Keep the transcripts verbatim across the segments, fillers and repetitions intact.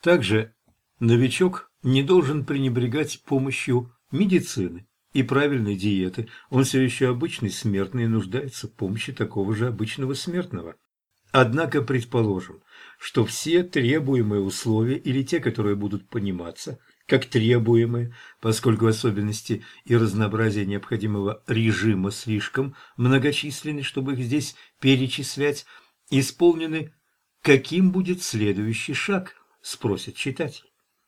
Также новичок не должен пренебрегать помощью медицины и правильной диеты. Он все еще обычный смертный и нуждается в помощи такого же обычного смертного. Однако предположим, что все требуемые условия или те, которые будут пониматься как требуемые, поскольку особенности и разнообразие необходимого режима слишком многочисленны, чтобы их здесь перечислять, исполнены, каким будет следующий шаг, спросит читатель.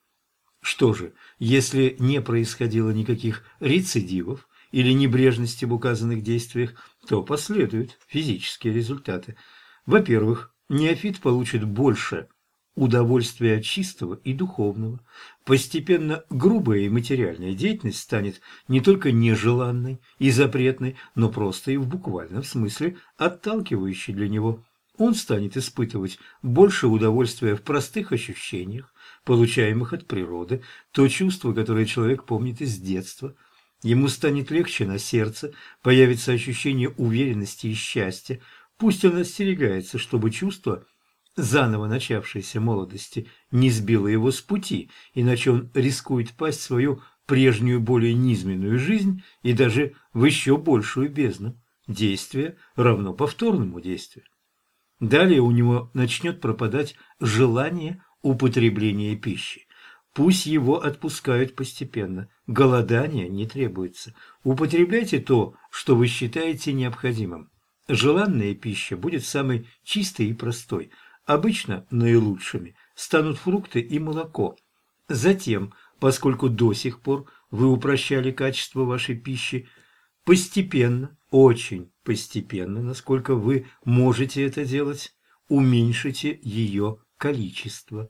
Что же, если не происходило никаких рецидивов или небрежности в указанных действиях, то последуют физические результаты. Во-первых, неофит получит больше удовольствия чистого и духовного. Постепенно грубая и материальная деятельность станет не только нежеланной и запретной, но просто и в буквальном смысле отталкивающей для него. Он станет испытывать больше удовольствия в простых ощущениях, получаемых от природы, то чувство, которое человек помнит из детства. Ему станет легче на сердце, появится ощущение уверенности и счастья. Пусть он остерегается, чтобы чувство заново начавшейся молодости не сбило его с пути, иначе он рискует пасть в свою прежнюю, более низменную жизнь и даже в еще большую бездну. Действие равно повторному действию. Далее у него начнет пропадать желание употребления пищи. Пусть его отпускают постепенно, голодание не требуется. Употребляйте то, что вы считаете необходимым. Желанная пища будет самой чистой и простой. Обычно наилучшими станут фрукты и молоко. Затем, поскольку до сих пор вы упрощали качество вашей пищи, постепенно, очень постепенно, насколько вы можете это делать, уменьшите ее количество.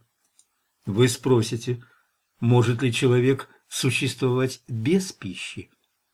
Вы спросите, может ли человек существовать без пищи?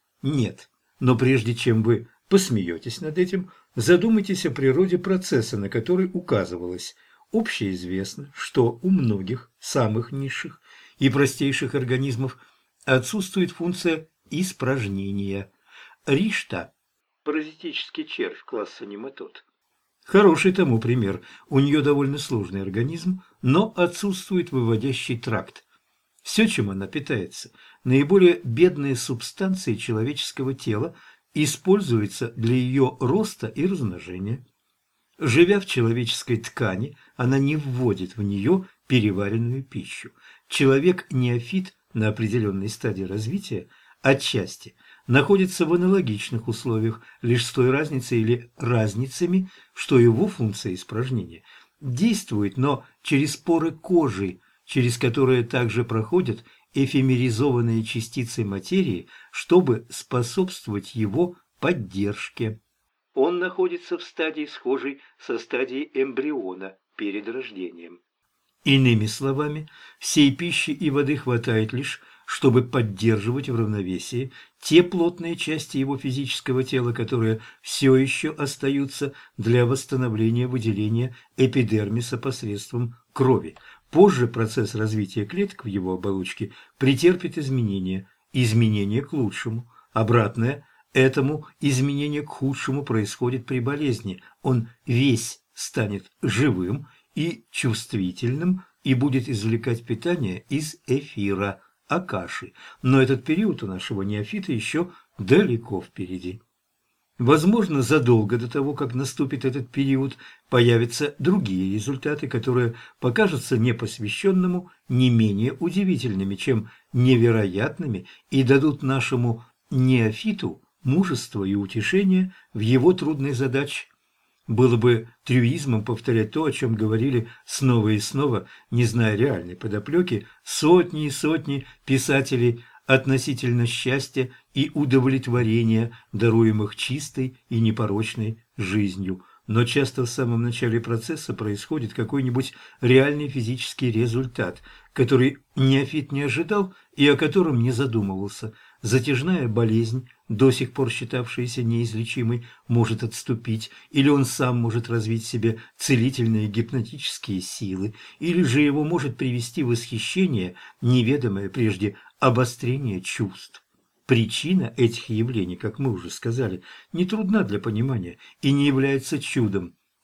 Нет, но прежде чем вы посмеетесь над этим, задумайтесь о природе процесса, на который указывалось. Общеизвестно, что у многих самых низших и простейших организмов отсутствует функция испражнения. Ришта, паразитический червь класса нематод, хороший тому пример. У нее довольно сложный организм, но отсутствует выводящий тракт. Все, чем она питается, наиболее бедные субстанции человеческого тела, используется для ее роста и размножения. Живя в человеческой ткани, она не вводит в нее переваренную пищу. Человек-неофит на определенной стадии развития отчасти находится в аналогичных условиях, лишь с той разницей или разницами, что его функция испражнения действует, но через поры кожи, через которые также проходят эфемеризованные частицы материи, чтобы способствовать его поддержке. Он находится в стадии, схожей со стадией эмбриона перед рождением. Иными словами, всей пищи и воды хватает лишь, чтобы поддерживать в равновесии те плотные части его физического тела, которые все еще остаются для восстановления выделения эпидермиса посредством крови. Позже процесс развития клеток в его оболочке претерпит изменения, изменения к лучшему. Обратное этому изменение к худшему происходит при болезни. Он весь станет живым и чувствительным и будет извлекать питание из эфира, акаши. Но этот период у нашего неофита еще далеко впереди. Возможно, задолго до того, как наступит этот период, появятся другие результаты, которые покажутся непосвященному не менее удивительными, чем невероятными, и дадут нашему неофиту мужество и утешение в его трудной задаче. Было бы трюизмом повторять то, о чем говорили снова и снова, не зная реальной подоплеки, сотни и сотни писателей относительно счастья и удовлетворения, даруемых чистой и непорочной жизнью. Но часто в самом начале процесса происходит какой-нибудь реальный физический результат, который неофит не ожидал и о котором не задумывался. Затяжная болезнь, до сих пор считавшаяся неизлечимой, может отступить, или он сам может развить в себе целительные гипнотические силы, или же его может привести в восхищение неведомое прежде обострение чувств. Причина этих явлений, как мы уже сказали, не трудна для понимания и не является чудом.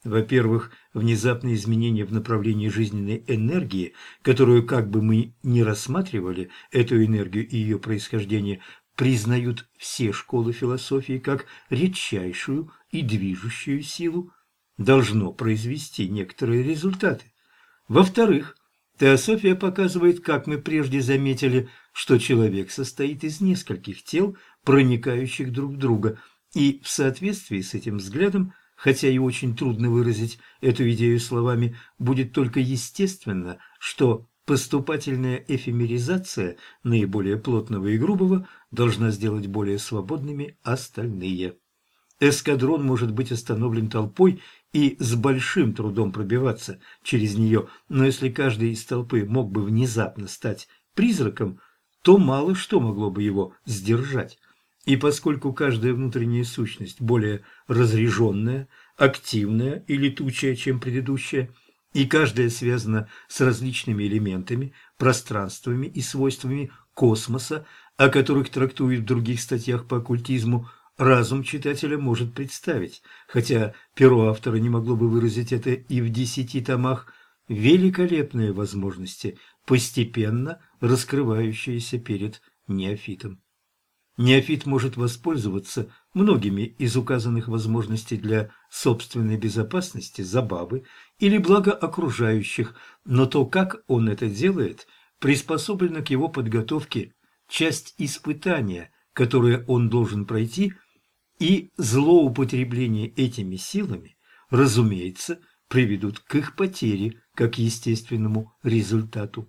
Во-первых, внезапные изменения в направлении жизненной энергии, которую, как бы мы ни рассматривали эту энергию и ее происхождение, признают все школы философии как редчайшую и движущую силу, должно произвести некоторые результаты. Во-вторых, теософия показывает, как мы прежде заметили, что человек состоит из нескольких тел, проникающих друг в друга, и в соответствии с этим взглядом, хотя и очень трудно выразить эту идею словами, будет только естественно, что поступательная эфемеризация наиболее плотного и грубого должна сделать более свободными остальные. Эскадрон может быть остановлен толпой и с большим трудом пробиваться через нее, но если каждый из толпы мог бы внезапно стать призраком, то мало что могло бы его сдержать. И поскольку каждая внутренняя сущность более разряженная, активная и летучая, чем предыдущая, и каждая связана с различными элементами, пространствами и свойствами космоса, о которых трактуют в других статьях по оккультизму, разум читателя может представить, хотя перо автора не могло бы выразить это и в десяти томах, великолепные возможности, постепенно раскрывающиеся перед неофитом. Неофит может воспользоваться многими из указанных возможностей для собственной безопасности, забавы или блага окружающих, но то, как он это делает, приспособлено к его подготовке, часть испытания, которое он должен пройти, и злоупотребление этими силами, разумеется, приведут к их потере как естественному результату.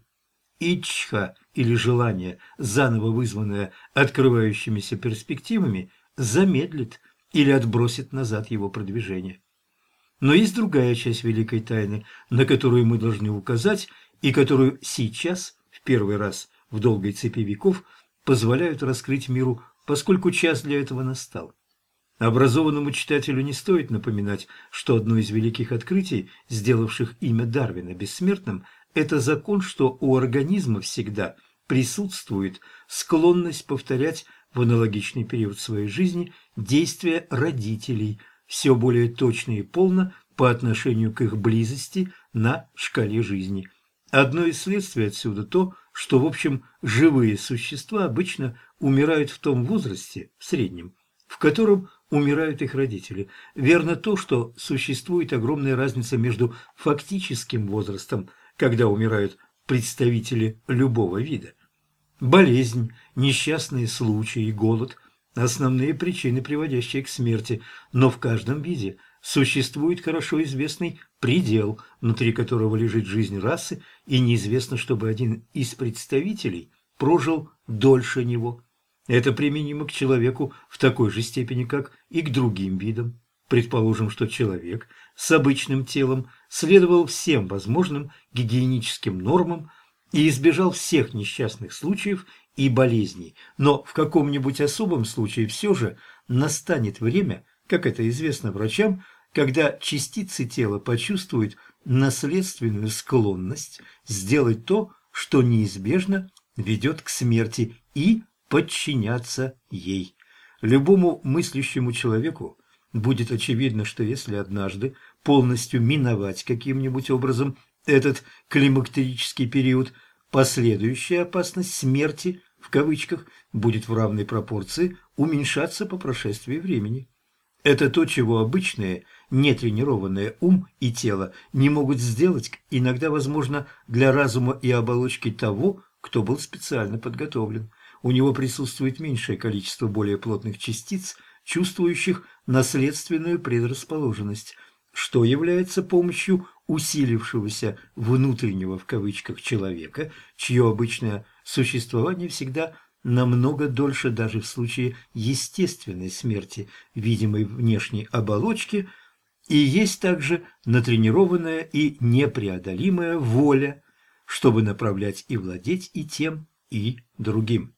Ичха или желание, заново вызванное открывающимися перспективами, замедлит или отбросит назад его продвижение. Но есть другая часть великой тайны, на которую мы должны указать, и которую сейчас, в первый раз в долгой цепи веков, позволяют раскрыть миру, поскольку час для этого настал. Образованному читателю не стоит напоминать, что одно из великих открытий, сделавших имя Дарвина бессмертным, это закон, что у организма всегда присутствует склонность повторять в аналогичный период своей жизни действия родителей, все более точно и полно по отношению к их близости на шкале жизни. Одно из следствий отсюда то, что, в общем, живые существа обычно умирают в том возрасте, в среднем, в котором умирают их родители. Верно то, что существует огромная разница между фактическим возрастом, когда умирают представители любого вида. Болезнь, несчастные случаи, голод – основные причины, приводящие к смерти, но в каждом виде существует хорошо известный предел, внутри которого лежит жизнь расы, и неизвестно, чтобы один из представителей прожил дольше него. Это применимо к человеку в такой же степени, как и к другим видам. Предположим, что человек с обычным телом следовал всем возможным гигиеническим нормам и избежал всех несчастных случаев и болезней, но в каком-нибудь особом случае все же настанет время, как это известно врачам, когда частицы тела почувствуют наследственную склонность сделать то, что неизбежно ведет к смерти, и подчиняться ей. Любому мыслящему человеку будет очевидно, что если однажды полностью миновать каким-нибудь образом этот климактерический период, последующая опасность смерти, в кавычках, будет в равной пропорции уменьшаться по прошествии времени. Это то, чего обычные, нетренированные ум и тело не могут сделать, иногда, возможно, для разума и оболочки того, кто был специально подготовлен. У него присутствует меньшее количество более плотных частиц, чувствующих наследственную предрасположенность, что является помощью усилившегося внутреннего в кавычках человека, чье обычное существование всегда намного дольше даже в случае естественной смерти видимой внешней оболочки, и есть также натренированная и непреодолимая воля, чтобы направлять и владеть и тем, и другим.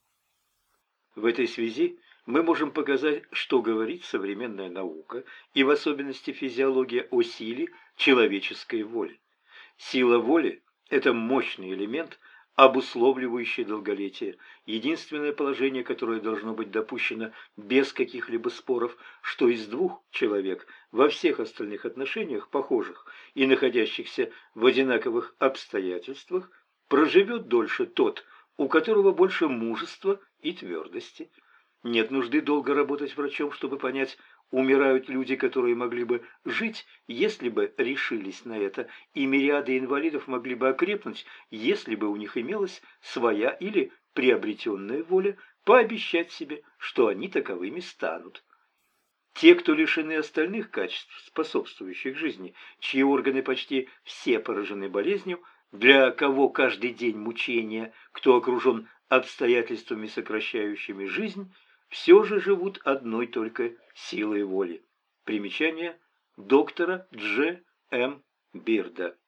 В этой связи мы можем показать, что говорит современная наука, и в особенности физиология, о силе человеческой воли. Сила воли – это мощный элемент, обусловливающее долголетие. Единственное положение, которое должно быть допущено без каких-либо споров, что из двух человек во всех остальных отношениях похожих и находящихся в одинаковых обстоятельствах проживет дольше тот, у которого больше мужества и твердости. Нет нужды долго работать врачом, чтобы понять, умирают люди, которые могли бы жить, если бы решились на это, и мириады инвалидов могли бы окрепнуть, если бы у них имелась своя или приобретенная воля пообещать себе, что они таковыми станут. Те, кто лишены остальных качеств, способствующих жизни, чьи органы почти все поражены болезнью, для кого каждый день мучения, кто окружен обстоятельствами, сокращающими жизнь, все же живут одной только силой воли. Примечание доктора Дж. М. Бирда.